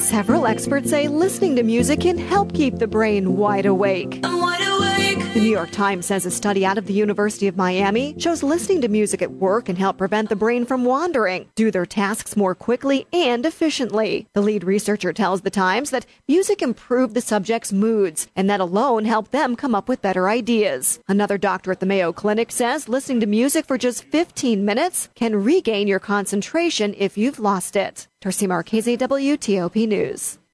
Several experts say listening to music can help keep the brain wide awake. I'm wide awake. The New York Times says a study out of the University of Miami shows listening to music at work can help prevent the brain from wandering, do their tasks more quickly and efficiently. The lead researcher tells the Times that music improved the subject's moods, and that alone helped them come up with better ideas. Another doctor at the Mayo Clinic says listening to music for just 15 minutes can regain your concentration if you've lost it. Darcy Marchese, WTOP News.